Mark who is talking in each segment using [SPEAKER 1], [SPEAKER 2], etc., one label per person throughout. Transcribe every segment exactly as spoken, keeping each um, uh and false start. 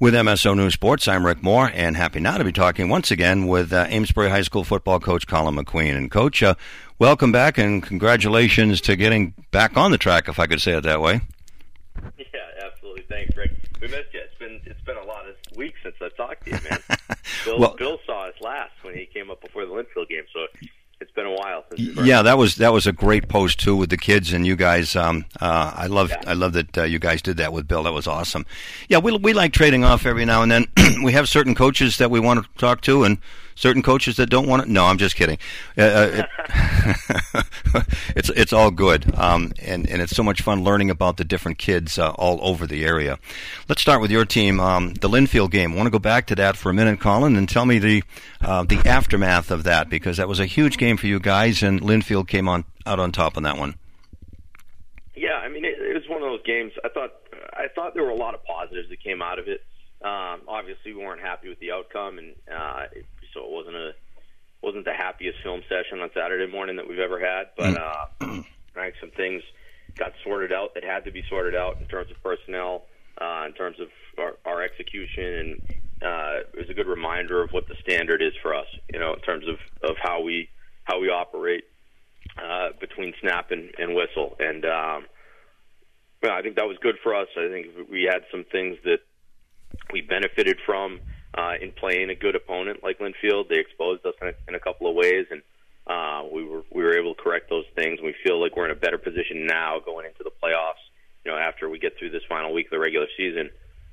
[SPEAKER 1] With M S O News Sports, I'm Rick Moore, and happy now to be talking once again with uh, Amesbury High School football coach Colin McQueen. And Coach, uh, welcome back, and congratulations to getting back on the track, if I could say it that way.
[SPEAKER 2] Yeah, absolutely. Thanks, Rick. We missed you. It's been it's been a lot of weeks since I've talked to you, man. Bill,
[SPEAKER 1] well,
[SPEAKER 2] Bill saw us last when he came up before the Linfield game, so it's been a while since.
[SPEAKER 1] Yeah, that was that was a great post too with the kids and you guys. Um, uh, I love
[SPEAKER 2] yeah.
[SPEAKER 1] I love that uh, you guys did that with Bill. That was awesome. Yeah, we we like trading off every now and then. We have certain coaches that we want to talk to and certain coaches that don't want to. No, I'm just kidding. Uh, it, it's it's all good, um, and and it's so much fun learning about the different kids uh, all over the area. Let's start with your team, um, the Linfield game. I want to go back to that for a minute, Colin, and tell me the uh, the aftermath of that, because that was a huge game for you guys, and Linfield came on out on top on that one.
[SPEAKER 2] Yeah, I mean, it, it was one of those games. I thought I thought there were a lot of positives that came out of it. Um, obviously, we weren't happy with the outcome, and uh, it, so it wasn't a wasn't the happiest film session on Saturday morning that we've ever had. But uh, I think some things got sorted out that had to be sorted out in terms of personnel, uh, in terms of our, our execution, and uh, it was a good reminder of what the standard is for us. You know, in terms of, of how we how we operate uh, between snap and, and whistle, and um, well, I think that was good for us. I think we had some things that we benefited from uh, in playing a good opponent like Linfield. They exposed us in a, in a couple of ways, and uh, we were we were able to correct those things. We feel like we're in a better position now going into the playoffs. You know, after we get through this final week of the regular season,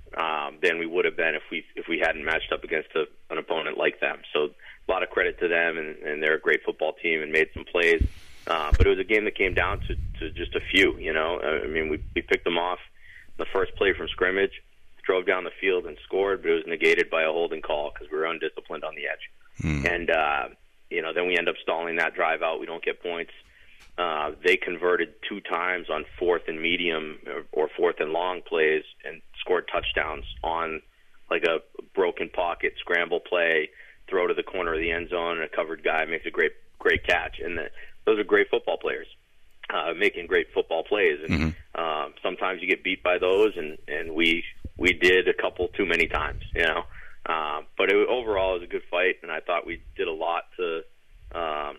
[SPEAKER 2] um, than we would have been if we if we hadn't matched up against a, an opponent like them. So a lot of credit to them, and, and they're a great football team and made some plays. Uh, but it was a game that came down to, to just a few. You know, I mean, we we picked them off the first play from scrimmage, drove down the field and scored, but it was negated by a holding call because we were undisciplined on the edge. Mm. And, uh, you know, then we end up stalling that drive out. We don't get points. Uh, they converted two times on fourth and medium or, or fourth and long plays and scored touchdowns on like a broken pocket scramble play, throw to the corner of the end zone, and a covered guy makes a great, great catch. And the, those are great football players. Uh, making great football plays, and mm-hmm. um, sometimes you get beat by those, and, and we we did a couple too many times, you know. Uh, but it, overall, it was a good fight, and I thought we did a lot to, um,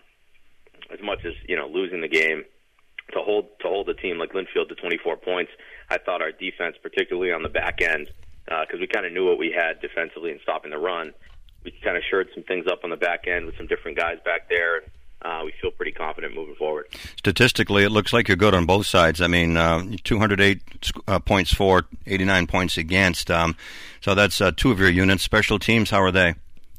[SPEAKER 2] as much as you know, losing the game, to hold to hold a team like Linfield to twenty-four points. I thought our defense, particularly on the back end, because uh, we kind of knew what we had defensively in stopping the run, we kind of shored some things up on the back end with some different guys back there. Uh, we feel pretty confident moving forward.
[SPEAKER 1] Statistically, it looks like you're good on both sides. I mean, uh, two hundred eight uh, points for, eighty-nine points against. Um, so that's uh, two of your units. Special teams, how are they?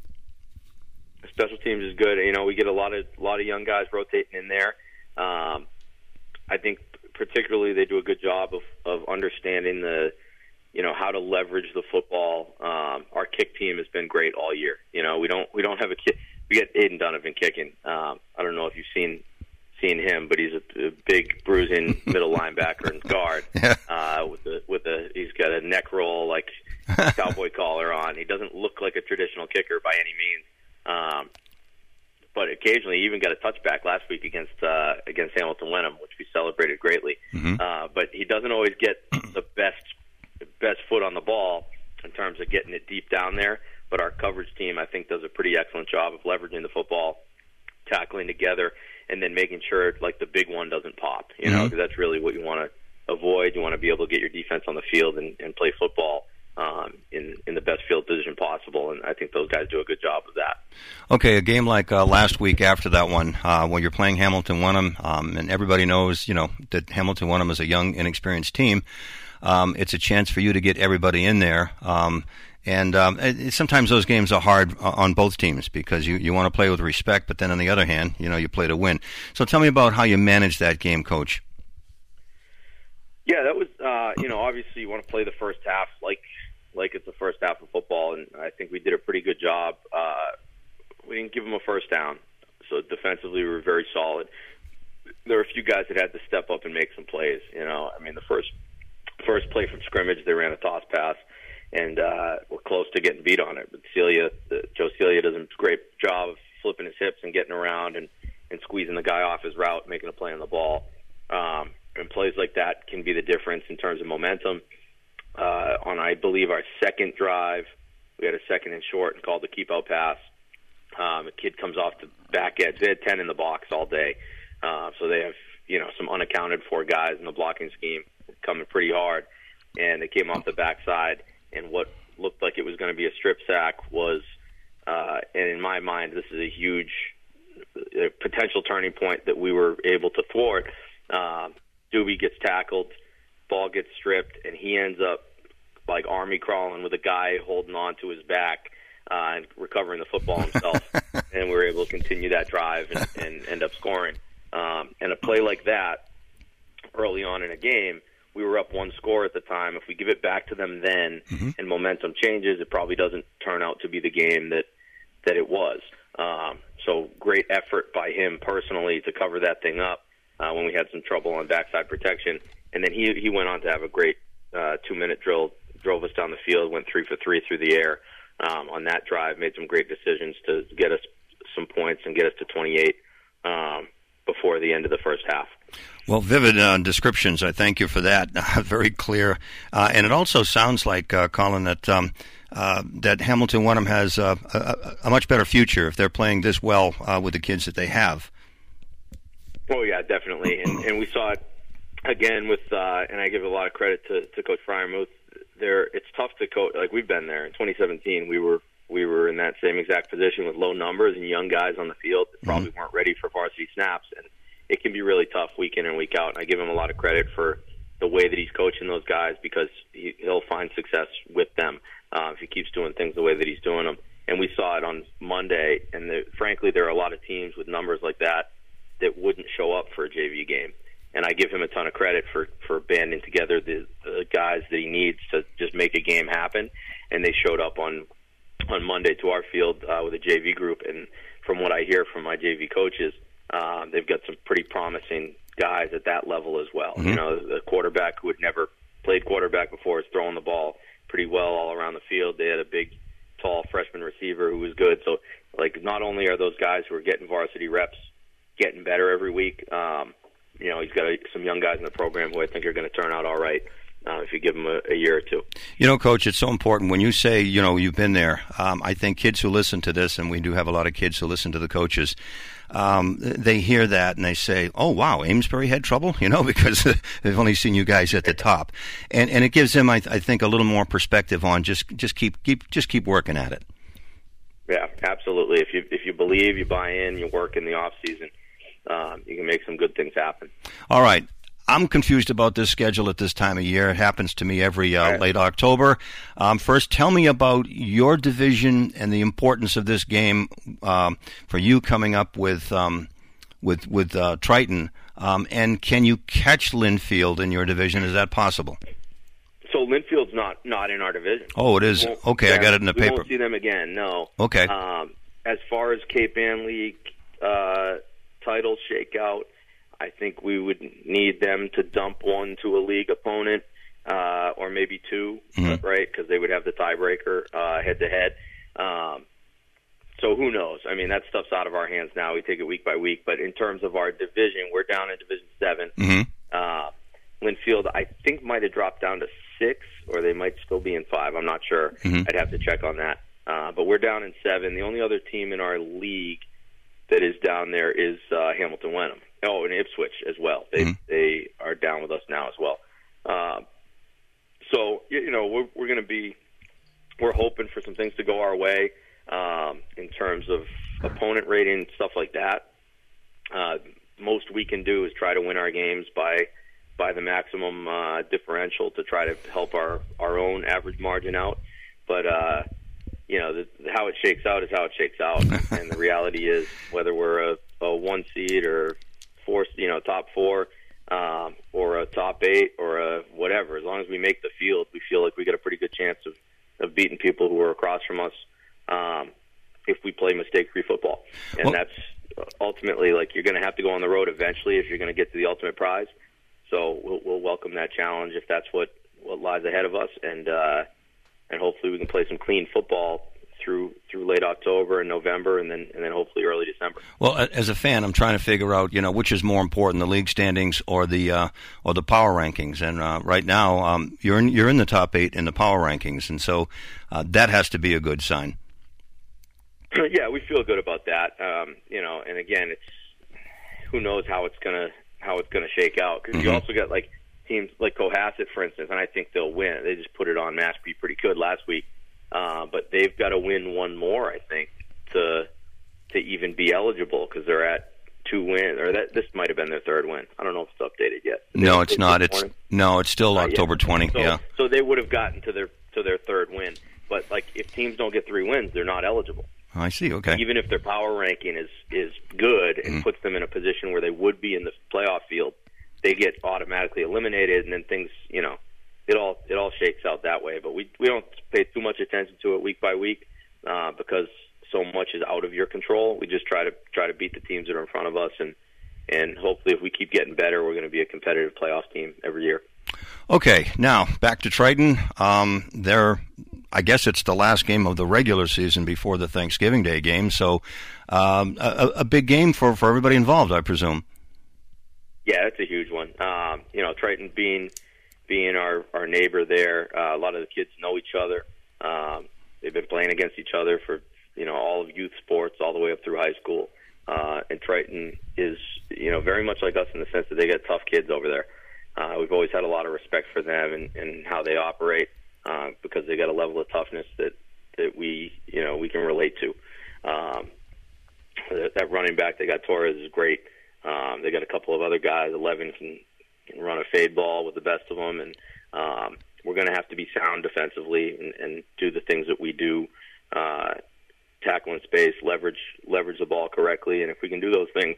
[SPEAKER 2] Special teams is good. You know, we get a lot of a lot of young guys rotating in there. Um, I think particularly they do a good job of, of understanding the, you know, how to leverage the football. Um, our kick team has been great all year. You know, we don't we don't have a kick. We got Aiden Donovan kicking. Um, I don't know if you've seen seen him, but he's a, a big, bruising middle linebacker and guard. Yeah. Uh, with the with the he's got a neck roll like cowboy collar on. He doesn't look like a traditional kicker by any means. Um, but occasionally, he even got a touchback last week against uh, against Hamilton Wenham, which we celebrated greatly. Mm-hmm. Uh, but he doesn't always get the best best foot on the ball in terms of getting it deep down there. But our coverage team, I think, does a pretty excellent job of leveraging the football, tackling together, and then making sure like the big one doesn't pop. You know, because that's really what you want to avoid. You want to be able to get your defense on the field and, and play football um, in in the best field position possible. And I think those guys do a good job of that.
[SPEAKER 1] Okay, a game like uh, last week after that one, uh, when you're playing Hamilton Wenham, um, and everybody knows, you know, that Hamilton Wenham is a young, inexperienced team. Um, it's a chance for you to get everybody in there. Um, And um, it, sometimes those games are hard on both teams because you, you want to play with respect, but then on the other hand, you know, you play to win. So tell me about how you managed that game, Coach.
[SPEAKER 2] Yeah, that was, uh, you know, obviously you want to play the first half like like it's the first half of football, and I think we did a pretty good job. Uh, we didn't give them a first down, so defensively we were very solid. There were a few guys that had to step up and make some plays. You know, I mean, the first first play from scrimmage, they ran a toss pass. And uh, we're close to getting beat on it. But Celia, the, Joe Celia does a great job of flipping his hips and getting around and, and squeezing the guy off his route, making a play on the ball. Um, and plays like that can be the difference in terms of momentum. uh, on, I believe, our second drive. We had a second and short and called the keep-out pass. Um, a kid comes off the back edge. They had ten in the box all day. Uh, so they have, you know, some unaccounted for guys in the blocking scheme coming pretty hard. And they came off the backside, and what looked like it was going to be a strip sack was, uh, and in my mind, this is a huge uh, potential turning point that we were able to thwart. Uh, Doobie gets tackled, ball gets stripped, and he ends up like army crawling with a guy holding on to his back uh, and recovering the football himself. And we were able to continue that drive and, and end up scoring. Um, and a play like that early on in a game, we were up one score at the time. If we give it back to them then mm-hmm. and momentum changes, it probably doesn't turn out to be the game that, that it was. Um, so great effort by him personally to cover that thing up uh, when we had some trouble on backside protection. And then he he went on to have a great uh, two-minute drill, drove us down the field, went three for three through the air um, on that drive, made some great decisions to get us some points and get us to twenty-eight um, before the end of the first half.
[SPEAKER 1] Well, vivid uh, descriptions. I thank you for that. Uh, very clear. Uh, and it also sounds like, uh, Colin, that um, uh, that Hamilton Wenham has uh, a, a much better future if they're playing this well uh, with the kids that they have.
[SPEAKER 2] Oh, yeah, definitely. And, and we saw it again with, uh, and I give a lot of credit to, to Coach Fryermuth. There, it's tough to coach. Like, we've been there. In twenty seventeen, we were we were in that same exact position with low numbers and young guys on the field that probably mm-hmm. weren't ready for varsity snaps. And it can be really tough week in and week out. And I give him a lot of credit for the way that he's coaching those guys because he, he'll find success with them uh, if he keeps doing things the way that he's doing them. And we saw it on Monday. And the, frankly, there are a lot of teams with numbers like that that wouldn't show up for a J V game. And I give him a ton of credit for, for banding together the, the guys that he needs to just make a game happen. And they showed up on on Monday to our field uh, with a J V group. And from what I hear from my J V coaches, uh, they've got some pretty promising guys at that level as well. Mm-hmm. You know, the quarterback who had never played quarterback before is throwing the ball pretty well all around the field. They had a big, tall freshman receiver who was good. So, like, not only are those guys who are getting varsity reps getting better every week, um, you know, he's got a, some young guys in the program who I think are going to turn out all right uh, if you give them a, a year or two.
[SPEAKER 1] You know, Coach, it's so important when you say, you know, you've been there. Um, I think kids who listen to this, and we do have a lot of kids who listen to the coaches, um, they hear that and they say, oh, wow, Amesbury had trouble, you know, because they've only seen you guys at the top. And and it gives them, I, I think, a little more perspective on just just keep keep just keep working at it.
[SPEAKER 2] Yeah, absolutely. If you if you believe, you buy in, you work in the off season, Um, you can make some good things happen.
[SPEAKER 1] All right. I'm confused about this schedule at this time of year. It happens to me every uh, right. late October. Um, first, tell me about your division and the importance of this game um, for you coming up with um, with with uh, Triton. Um, and can you catch Linfield in your division? Is that possible?
[SPEAKER 2] So Linfield's not, not in our division.
[SPEAKER 1] Oh, it is? Okay, yeah, I got it in the
[SPEAKER 2] we
[SPEAKER 1] paper.
[SPEAKER 2] We won't see them again, no.
[SPEAKER 1] Okay.
[SPEAKER 2] Um, as far as Cape Ann League uh, titles shake out, I think we would need them to dump one to a league opponent uh, or maybe two, mm-hmm. right, because they would have the tiebreaker uh, head-to-head. Um, so who knows? I mean, that stuff's out of our hands now. We take it week by week. But in terms of our division, we're down in Division seven.
[SPEAKER 1] Mm-hmm.
[SPEAKER 2] Uh, Linfield, I think, might have dropped down to six, or they might still be in five. I'm not sure. Mm-hmm. I'd have to check on that. Uh, but we're down in seven. The only other team in our league that is down there is uh, Hamilton Wenham. Oh, and Ipswich as well. They mm-hmm. they are down with us now as well. Uh, so you know we're we're going to be we're hoping for some things to go our way um, in terms of opponent rating, stuff like that. Uh, most we can do is try to win our games by by the maximum uh, differential to try to help our, our own average margin out. But uh, you know the, how it shakes out is how it shakes out, and the reality is whether we're a, a one seed or four, you know, top four, um, or a top eight, or a whatever. As long as we make the field, we feel like we got a pretty good chance of, of beating people who are across from us um, if we play mistake-free football. And well, that's ultimately, like, you're going to have to go on the road eventually if you're going to get to the ultimate prize. So we'll, we'll welcome that challenge if that's what, what lies ahead of us, and uh, and hopefully we can play some clean football through through late October and November, and then and then hopefully early December.
[SPEAKER 1] Well, as a fan, I'm trying to figure out, you know, which is more important, the league standings or the uh, or the power rankings. And uh, right now, um, you're in you're in the top eight in the power rankings, and so uh, that has to be a good sign.
[SPEAKER 2] Yeah, we feel good about that. Um, you know, and again, it's who knows how it's gonna how it's gonna shake out, because mm-hmm. you also got like teams like Cohasset, for instance, and I think they'll win. They just put it on Mashpee pretty good last week, uh, but they've got to win one more, I think, to to even be eligible, because they're at two wins, or that this might have been their third win. I don't know if it's updated yet.
[SPEAKER 1] No, it's not. It's no, it's still October twentieth.
[SPEAKER 2] So,
[SPEAKER 1] yeah.
[SPEAKER 2] So they would have gotten to their to their third win, but like if teams don't get three wins, they're not eligible.
[SPEAKER 1] I see. Okay.
[SPEAKER 2] Even if their power ranking is is good and mm. puts them in a position where they would be in the playoff field, they get automatically eliminated, and then things, you know, it all it all shakes out that way. But we we don't pay too much attention to it week by week uh, because so much is out of your control. We just try to try to beat the teams that are in front of us, and and hopefully if we keep getting better, we're going to be a competitive playoff team every year. Okay,
[SPEAKER 1] now back to Triton. Um, they're I guess it's the last game of the regular season before the Thanksgiving Day game, so um, a, a big game for, for everybody involved, I presume.
[SPEAKER 2] Yeah, it's a huge one. Um, you know, Triton being being our, our neighbor there, uh, a lot of the kids know each other. Um, they've been playing against each other for, you know, all of youth sports all the way up through high school. Uh, and Triton is, you know, very much like us in the sense that they got tough kids over there. Uh, we've always had a lot of respect for them and, and how they operate. Uh, because they got a level of toughness that, that we, you know, we can relate to. Um, that, that running back they got, Torres, is great. Um, they got a couple of other guys. Eleven can, can run a fade ball with the best of them, and um, we're going to have to be sound defensively and, and do the things that we do, uh, tackle in space, leverage leverage the ball correctly, and if we can do those things,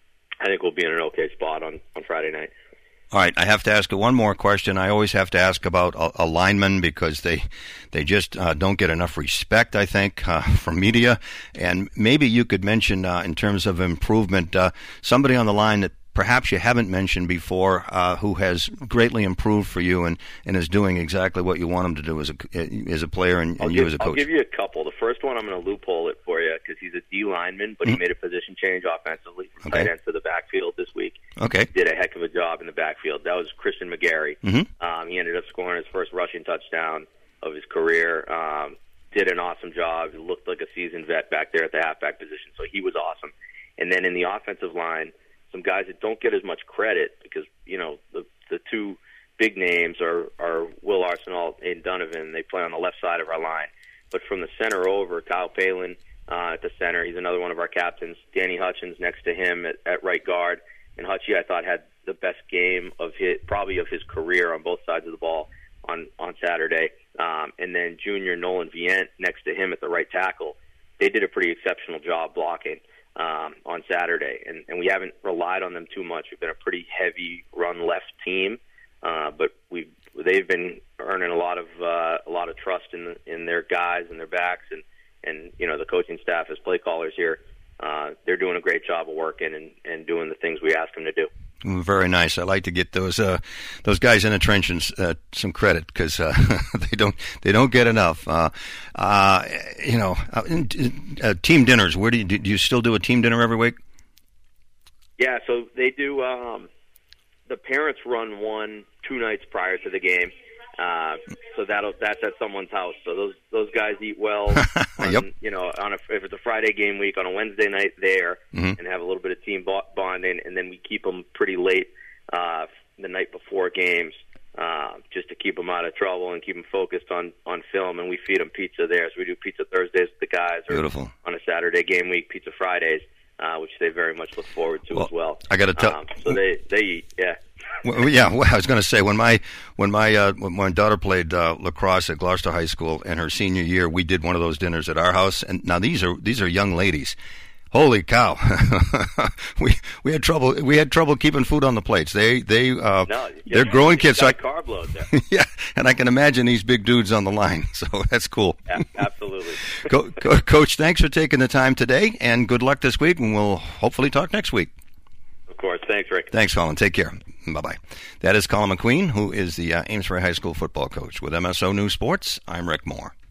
[SPEAKER 2] I think we'll be in an okay spot on, on Friday night.
[SPEAKER 1] All right, I have to ask you one more question. I always have to ask about a, a lineman because they they just uh, don't get enough respect, I think, uh, from media. And maybe you could mention, uh, in terms of improvement, uh, somebody on the line that perhaps you haven't mentioned before uh, who has greatly improved for you and, and is doing exactly what you want him to do as a, as a player and, and you
[SPEAKER 2] give,
[SPEAKER 1] as a coach.
[SPEAKER 2] I'll give you a couple. The first one, I'm going to loophole it for you because he's a D lineman, but mm-hmm. he made a position change offensively from okay. tight end to the backfield this week.
[SPEAKER 1] Okay.
[SPEAKER 2] He did a heck of a job in the backfield. That was Christian McGarry.
[SPEAKER 1] Mm-hmm.
[SPEAKER 2] Um, he ended up scoring his first rushing touchdown of his career. Um, did an awesome job. He looked like a seasoned vet back there at the halfback position, so he was awesome. And then in the offensive line, some guys that don't get as much credit because, you know, the the two big names are, are Will Arsenal and Donovan. They play on the left side of our line. But from the center over, Kyle Palin uh, at the center, he's another one of our captains. Danny Hutchins next to him at, at right guard. And Hutchie, I thought, had the best game of his, probably of his career on both sides of the ball on, on Saturday. Um, and then junior Nolan Vient next to him at the right tackle. They did a pretty exceptional job blocking um, on Saturday, and, and we haven't relied on them too much. We've been a pretty heavy run left team, uh, but we've they've been earning a lot of uh, a lot of trust in in their guys and their backs, and, and you know the coaching staff as play callers here. Uh, they're doing a great job of working and, and doing the things we ask them to do.
[SPEAKER 1] Very nice. I like to get those uh, those guys in the trenches uh, some credit because uh, they don't they don't get enough. Uh, uh, you know, uh, uh, team dinners. Where do you do you still do a team dinner every week?
[SPEAKER 2] Yeah, so they do. Um, the parents run one two nights prior to the game. Uh, so that'll that's at someone's house. So those those guys eat well. On,
[SPEAKER 1] yep.
[SPEAKER 2] You know, on a, if it's a Friday game week, on a Wednesday night there,
[SPEAKER 1] mm-hmm.
[SPEAKER 2] and have a little bit of team bonding, and then we keep them pretty late uh, the night before games, uh, just to keep them out of trouble and keep them focused on, on film. And we feed them pizza there. So we do pizza Thursdays with the guys, or
[SPEAKER 1] Beautiful.
[SPEAKER 2] On a Saturday game week, pizza Fridays, uh, which they very much look forward to
[SPEAKER 1] well,
[SPEAKER 2] as well.
[SPEAKER 1] I got to tell.
[SPEAKER 2] Um, so they they eat, yeah.
[SPEAKER 1] Well, yeah, well, I was going to say when my when my uh, when my daughter played uh, lacrosse at Gloucester High School in her senior year, we did one of those dinners at our house. And now these are these are young ladies. Holy cow, we we had trouble we had trouble keeping food on the plates. They they uh,
[SPEAKER 2] no,
[SPEAKER 1] they're growing kids.
[SPEAKER 2] So
[SPEAKER 1] I,
[SPEAKER 2] a carb load there.
[SPEAKER 1] Yeah, and I can imagine these big dudes on the line. So that's cool.
[SPEAKER 2] Yeah, absolutely.
[SPEAKER 1] Co- Co- Coach, thanks for taking the time today, and good luck this week. And we'll hopefully talk next week.
[SPEAKER 2] Of course. Thanks, Rick.
[SPEAKER 1] Thanks, Colin. Take care. Bye-bye. That is Colin McQueen, who is the uh, Amesbury High School football coach. With M S O News Sports, I'm Rick Moore.